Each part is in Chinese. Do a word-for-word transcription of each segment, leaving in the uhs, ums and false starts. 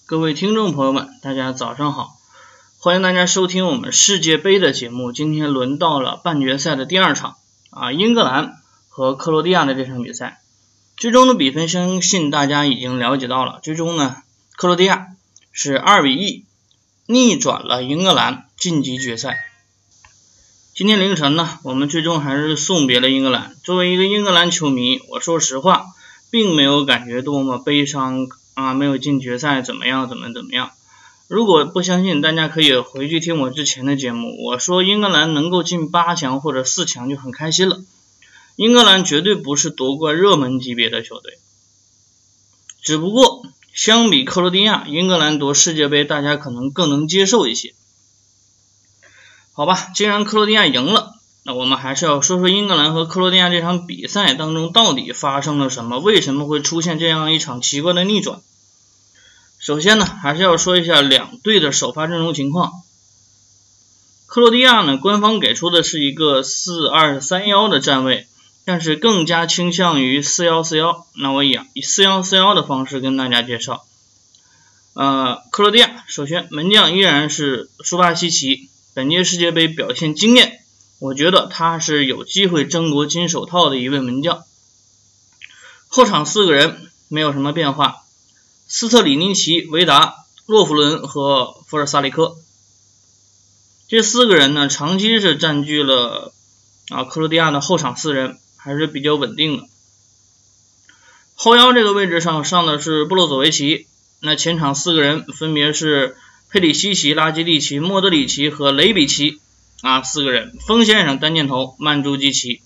各位听众朋友们，大家早上好，欢迎大家收听我们世界杯的节目。今天轮到了半决赛的第二场啊，英格兰和克罗地亚的这场比赛。最终的比分相信大家已经了解到了，最终呢，克罗地亚是二比一逆转了英格兰，晋级决赛。今天凌晨呢，我们最终还是送别了英格兰。作为一个英格兰球迷，我说实话，并没有感觉多么悲伤啊，没有进决赛怎么样怎么怎么样。如果不相信，大家可以回去听我之前的节目，我说英格兰能够进八强或者四强就很开心了。英格兰绝对不是夺冠热门级别的球队，只不过相比克罗地亚，英格兰夺世界杯大家可能更能接受一些。好吧，既然克罗地亚赢了，那我们还是要说说英格兰和克罗地亚这场比赛当中到底发生了什么，为什么会出现这样一场奇怪的逆转。首先呢，还是要说一下两队的首发阵容情况。克罗地亚呢，官方给出的是一个四二三一的站位，但是更加倾向于四一四一，那我以以四一四一的方式跟大家介绍。呃，克罗地亚首先门将依然是苏巴西奇，本届世界杯表现惊艳，我觉得他是有机会争夺金手套的一位门将。后场四个人没有什么变化，斯特里尼奇、维达、洛夫伦和福尔萨利科，这四个人呢，长期是占据了啊克罗地亚的后场四人，还是比较稳定的。后腰这个位置上上的是布洛佐维奇，那前场四个人分别是佩里西奇、拉基蒂奇、莫德里奇和雷比奇啊，四个人。锋线上单箭头曼朱基奇。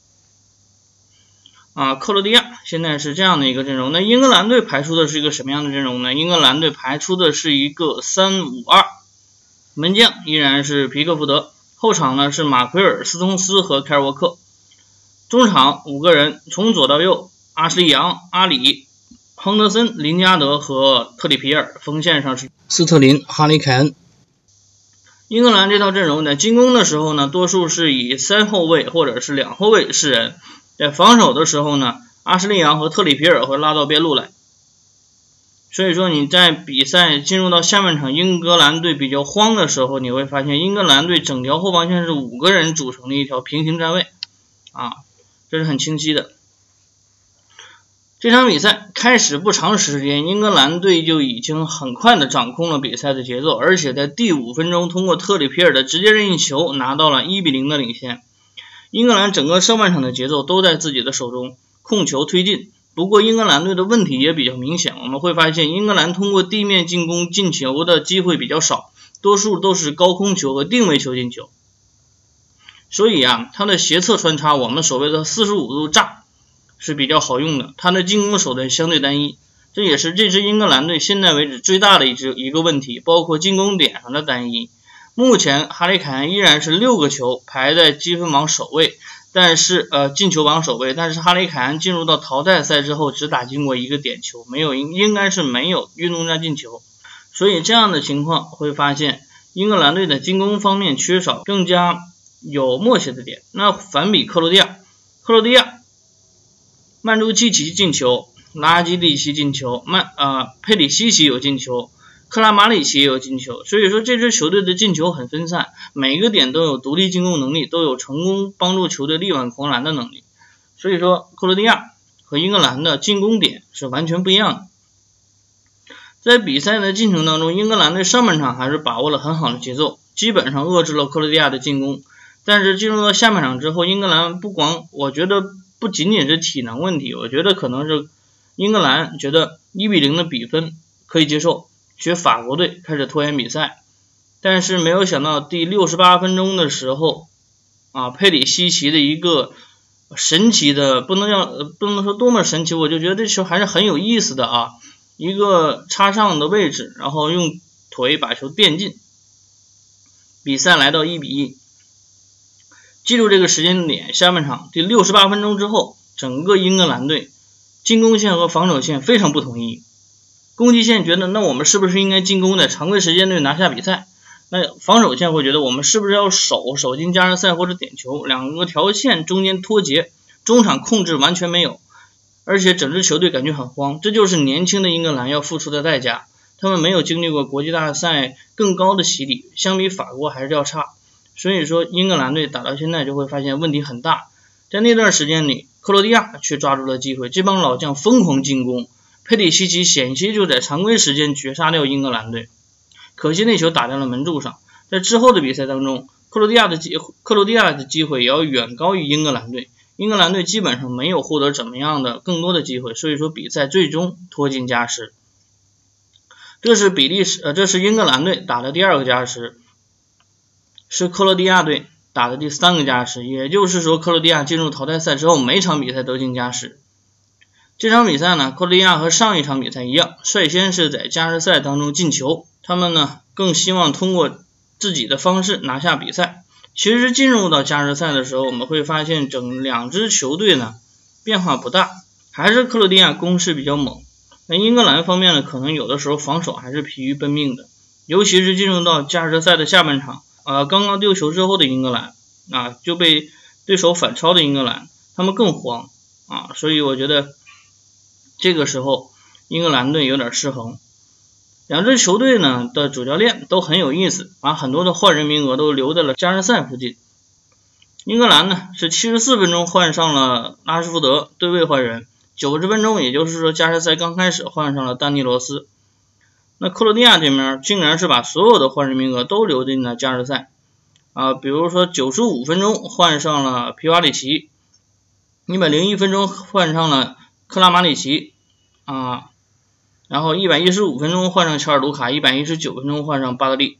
啊，克罗地亚现在是这样的一个阵容。那英格兰队排出的是一个什么样的阵容呢？英格兰队排出的是一个三五二，门将依然是皮克福德，后场呢是马奎尔、斯通斯和凯尔沃克，中场五个人，从左到右，阿什利杨、阿里、亨德森、林加德和特里皮尔，锋线上是斯特林、哈里凯恩。英格兰这套阵容在进攻的时候呢，多数是以三后卫或者是两后卫示人，在防守的时候呢，阿什利杨和特里皮尔会拉到边路来。所以说你在比赛进入到下半场，英格兰队比较慌的时候，你会发现英格兰队整条后防线是五个人组成的一条平行站位啊，这是很清晰的。这场比赛开始不长时间，英格兰队就已经很快的掌控了比赛的节奏，而且在第五分钟通过特里皮尔的直接任意球拿到了一比零的领先。英格兰整个上半场的节奏都在自己的手中，控球推进。不过英格兰队的问题也比较明显，我们会发现英格兰通过地面进攻进球的机会比较少，多数都是高空球和定位球进球。所以啊，它的斜侧穿插，我们所谓的四十五度炸是比较好用的，它的进攻手段相对单一，这也是这支英格兰队现在为止最大的一支一个问题，包括进攻点上的单一。目前哈里凯恩依然是六个球排在积分榜首位，但是呃进球榜首位，但是哈里凯恩进入到淘汰赛之后只打进过一个点球，没有应该是没有运动战进球。所以这样的情况会发现英格兰队的进攻方面缺少更加有默契的点。那反比克罗地亚，克罗地亚曼朱基奇进球，拉基蒂奇进球，曼呃佩里西奇有进球，克拉马里奇也有进球，所以说这支球队的进球很分散，每个点都有独立进攻能力，都有成功帮助球队力挽狂澜的能力。所以说克罗地亚和英格兰的进攻点是完全不一样的。在比赛的进程当中，英格兰队上半场还是把握了很好的节奏，基本上遏制了克罗地亚的进攻。但是进入到下半场之后，英格兰不光我觉得不仅仅是体能问题，我觉得可能是英格兰觉得一比零的比分可以接受，学法国队开始拖延比赛。但是没有想到第六十八分钟的时候啊，佩里西奇的一个神奇的，不能叫不能说多么神奇，我就觉得这球还是很有意思的啊，一个插上的位置，然后用腿把球垫进，比赛来到一比一。记住这个时间点，下半场第六十八分钟之后，整个英格兰队进攻线和防守线非常不统一。攻击线觉得那我们是不是应该进攻在常规时间内拿下比赛，那防守线会觉得我们是不是要守守进加时赛或者点球，两个条线中间脱节，中场控制完全没有，而且整支球队感觉很慌，这就是年轻的英格兰要付出的代价。 他们没有经历过国际大赛更高的洗礼，相比法国还是要差。所以说英格兰队打到现在就会发现问题很大。在那段时间里，克罗地亚却抓住了机会，这帮老将疯狂进攻，佩里西奇险些就在常规时间绝杀掉英格兰队，可惜那球打在了门柱上。在之后的比赛当中，克罗地亚的机克罗地亚的机会也要远高于英格兰队，英格兰队基本上没有获得怎么样的更多的机会，所以说比赛最终拖进加时。这是比利时呃，这是英格兰队打的第二个加时，是克罗地亚队打的第三个加时，也就是说克罗地亚进入淘汰赛之后每场比赛都进加时。这场比赛呢，克罗地亚和上一场比赛一样，率先是在加时赛当中进球，他们呢更希望通过自己的方式拿下比赛。其实进入到加时赛的时候，我们会发现整两支球队呢变化不大，还是克罗地亚攻势比较猛。那英格兰方面呢，可能有的时候防守还是疲于奔命的，尤其是进入到加时赛的下半场，呃，刚刚丢球之后的英格兰啊，就被对手反超的英格兰，他们更慌啊，所以我觉得这个时候英格兰队有点失衡。两支球队呢的主教练都很有意思，把很多的换人名额都留在了加时赛附近。英格兰呢是七十四分钟换上了拉什福德对位换人，九十分钟也就是说加时赛刚开始换上了丹尼罗斯。那克罗地亚这边竟然是把所有的换人名额都留进了加时赛啊，比如说九十五分钟换上了皮瓦里奇，一百零一分钟换上了克拉马里奇啊，然后一百一十五分钟换上乔尔卢卡，一百一十九分钟换上巴德利，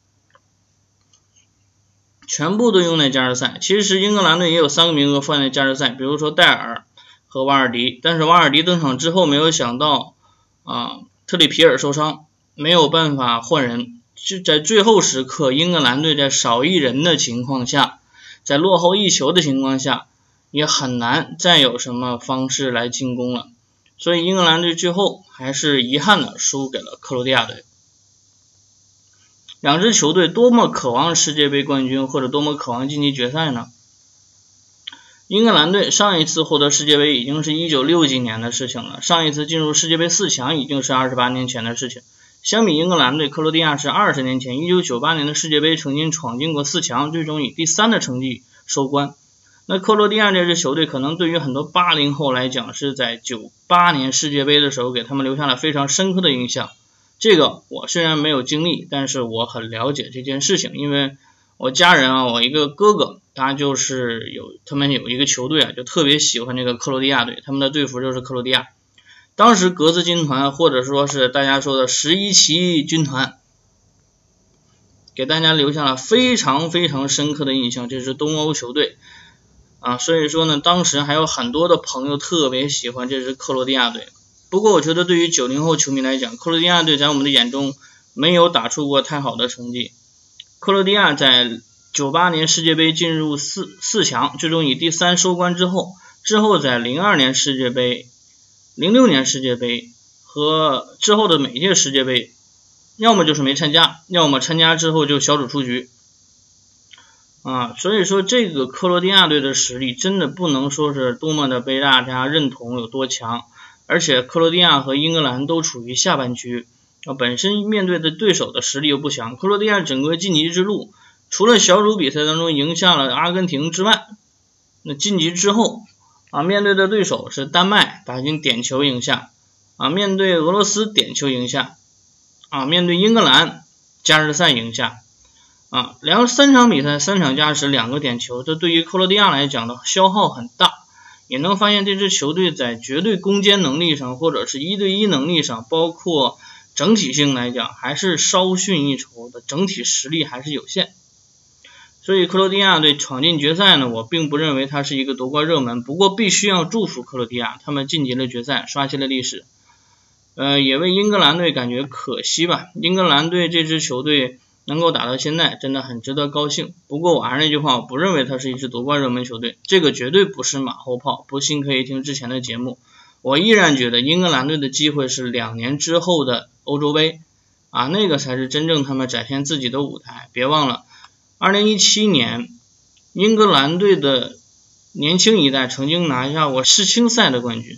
全部都用在加时赛。其实英格兰队也有三个名额放在加时赛，比如说戴尔和瓦尔迪，但是瓦尔迪登场之后没有想到啊，特里皮尔受伤，没有办法换人，就在最后时刻英格兰队在少一人的情况下，在落后一球的情况下，也很难再有什么方式来进攻了。所以英格兰队最后还是遗憾的输给了克罗地亚队。两支球队多么渴望世界杯冠军，或者多么渴望晋级决赛呢？英格兰队上一次获得世界杯已经是一九六几年的事情了，上一次进入世界杯四强已经是二十八年前的事情。相比英格兰队，克罗地亚是二十年前一九九八年的世界杯曾经闯进过四强，最终以第三的成绩收官。那克罗地亚这支球队可能对于很多八零后来讲，是在九八年世界杯的时候给他们留下了非常深刻的印象。这个我虽然没有经历，但是我很了解这件事情，因为我家人啊，我一个哥哥，他就是有他们有一个球队啊，就特别喜欢这个克罗地亚队，他们的队服就是克罗地亚。当时格子军团，或者说是大家说的十一旗军团，给大家留下了非常非常深刻的印象，这是东欧球队啊，所以说呢，当时还有很多的朋友特别喜欢这支克罗地亚队。不过我觉得对于九零后球迷来讲，克罗地亚队在我们的眼中没有打出过太好的成绩。克罗地亚在九八年世界杯进入四四强，最终以第三收官之后，之后在零二年世界杯、零六年世界杯和之后的每一届世界杯，要么就是没参加，要么参加之后就小组出局啊，所以说这个克罗地亚队的实力真的不能说是多么的被大家认同有多强，而且克罗地亚和英格兰都处于下半区，啊，本身面对的对手的实力又不强，克罗地亚整个晋级之路，除了小组比赛当中赢下了阿根廷之外，那晋级之后啊，面对的对手是丹麦，打进点球赢下啊，面对俄罗斯点球赢下啊，面对英格兰加时赛赢下啊，两三场比赛三场加时两个点球，这对于克罗地亚来讲的消耗很大，也能发现这支球队在绝对攻坚能力上，或者是一对一能力上，包括整体性来讲还是稍逊一筹的，整体实力还是有限。所以克罗地亚队闯进决赛呢，我并不认为它是一个夺冠热门，不过必须要祝福克罗地亚，他们晋级了决赛，刷新了历史。呃，也为英格兰队感觉可惜吧，英格兰队这支球队能够打到现在真的很值得高兴。不过我还是那句话，我不认为它是一支夺冠热门球队，这个绝对不是马后炮，不信可以听之前的节目。我依然觉得英格兰队的机会是两年之后的欧洲杯啊，那个才是真正他们展现自己的舞台。别忘了二零一七年英格兰队的年轻一代曾经拿下过世青赛的冠军，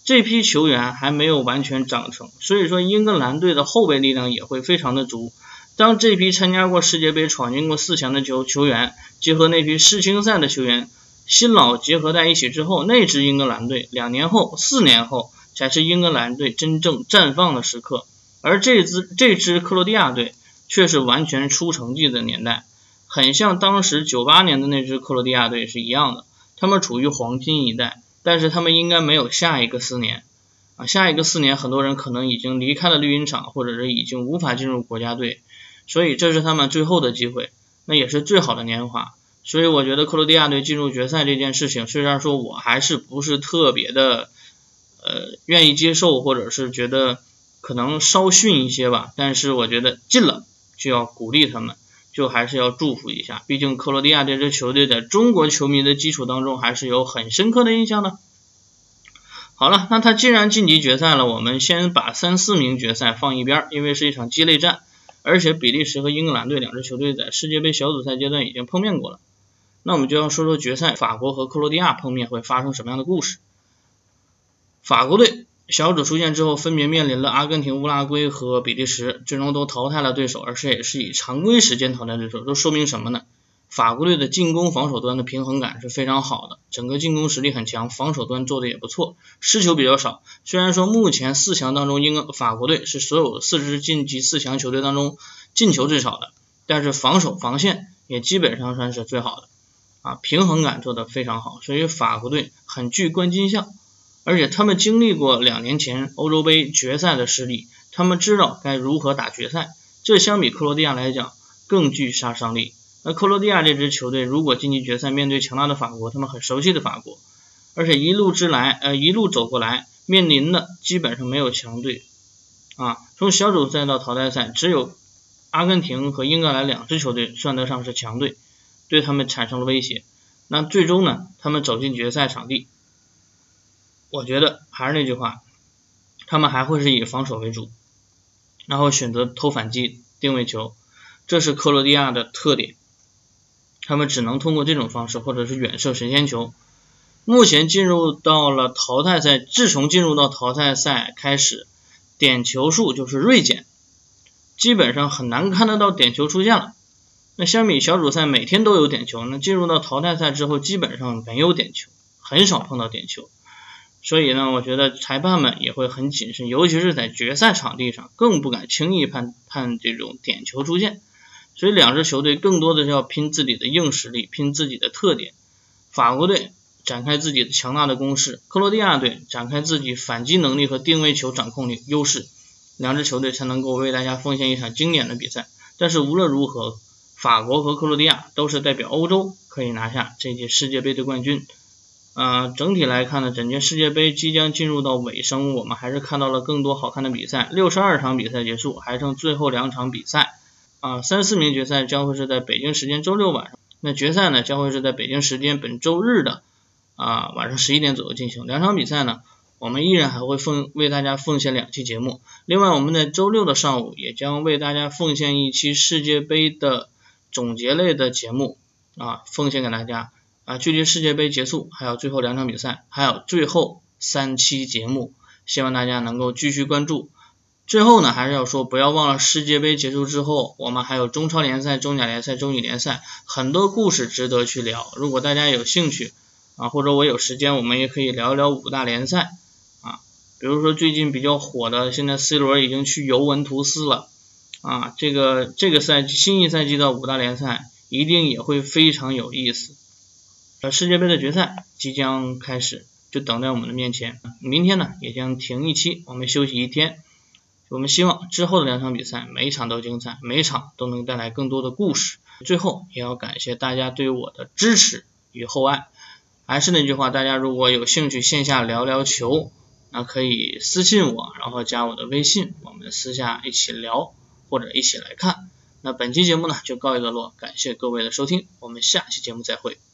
这批球员还没有完全长成，所以说英格兰队的后备力量也会非常的足。当这批参加过世界杯闯进过四强的球球员结合那批世青赛的球员新老结合在一起之后，那支英格兰队两年后四年后才是英格兰队真正绽放的时刻，而这支这支克罗地亚队却是完全出成绩的年代，很像当时九八年的那支克罗地亚队是一样的，他们处于黄金一代，但是他们应该没有下一个四年啊，下一个四年很多人可能已经离开了绿茵场，或者是已经无法进入国家队，所以这是他们最后的机会，那也是最好的年华。所以我觉得克罗地亚队进入决赛这件事情，虽然说我还是不是特别的呃愿意接受，或者是觉得可能稍逊一些吧，但是我觉得进了就要鼓励他们，就还是要祝福一下，毕竟克罗地亚这支球队在中国球迷的基础当中还是有很深刻的印象的。好了，那他既然晋级决赛了，我们先把三四名决赛放一边，因为是一场鸡肋战，而且比利时和英格兰队两支球队在世界杯小组赛阶段已经碰面过了。那我们就要说说决赛法国和克罗地亚碰面会发生什么样的故事。法国队小组出线之后分别面临了阿根廷、乌拉圭和比利时，最终都淘汰了对手，而且也是以常规时间淘汰对手，都说明什么呢？法国队的进攻防守端的平衡感是非常好的，整个进攻实力很强，防守端做的也不错，失球比较少。虽然说目前四强当中英法国队是所有四支晋级四强球队当中进球最少的，但是防守防线也基本上算是最好的啊，平衡感做得非常好，所以法国队很具冠军相，而且他们经历过两年前欧洲杯决赛的失利，他们知道该如何打决赛，这相比克罗地亚来讲更具杀伤力。那克罗地亚这支球队如果晋级决赛面对强大的法国，他们很熟悉的法国，而且一路之来呃一路走过来面临的基本上没有强队啊，从小组赛到淘汰赛只有阿根廷和英格兰两支球队算得上是强队，对他们产生了威胁。那最终呢，他们走进决赛场地，我觉得还是那句话，他们还会是以防守为主，然后选择投反击定位球，这是克罗地亚的特点，他们只能通过这种方式或者是远射神仙球。目前进入到了淘汰赛，自从进入到淘汰赛开始，点球数就是锐减，基本上很难看得到点球出现了。那相比小组赛每天都有点球，那进入到淘汰赛之后基本上没有点球，很少碰到点球。所以呢，我觉得裁判们也会很谨慎，尤其是在决赛场地上更不敢轻易判判这种点球出现。所以两支球队更多的是要拼自己的硬实力，拼自己的特点。法国队展开自己的强大的攻势，克罗地亚队展开自己反击能力和定位球掌控力优势，两支球队才能够为大家奉献一场经典的比赛。但是无论如何，法国和克罗地亚都是代表欧洲可以拿下这届世界杯的冠军。呃，整体来看呢，整届世界杯即将进入到尾声，我们还是看到了更多好看的比赛。六十二场比赛结束，还剩最后两场比赛。啊，三四名决赛将会是在北京时间周六晚上，那决赛呢将会是在北京时间本周日的啊晚上十一点左右进行。两场比赛呢，我们依然还会奉为大家奉献两期节目。另外，我们在周六的上午也将为大家奉献一期世界杯的总结类的节目啊，奉献给大家啊。距离世界杯结束还有最后两场比赛，还有最后三期节目，希望大家能够继续关注。最后呢，还是要说不要忘了世界杯结束之后，我们还有中超联赛、中甲联赛、中乙联赛，很多故事值得去聊。如果大家有兴趣啊，或者我有时间，我们也可以聊一聊五大联赛啊。比如说最近比较火的，现在 C 罗已经去尤文图斯了啊，这个这个赛季新一赛季的五大联赛一定也会非常有意思。呃，世界杯的决赛即将开始，就等在我们的面前。明天呢也将停一期，我们休息一天。我们希望之后的两场比赛每一场都精彩，每一场都能带来更多的故事。最后也要感谢大家对我的支持与厚爱。还是那句话，大家如果有兴趣线下聊聊球，那可以私信我，然后加我的微信，我们私下一起聊或者一起来看。那本期节目呢就告一段落，感谢各位的收听，我们下期节目再会。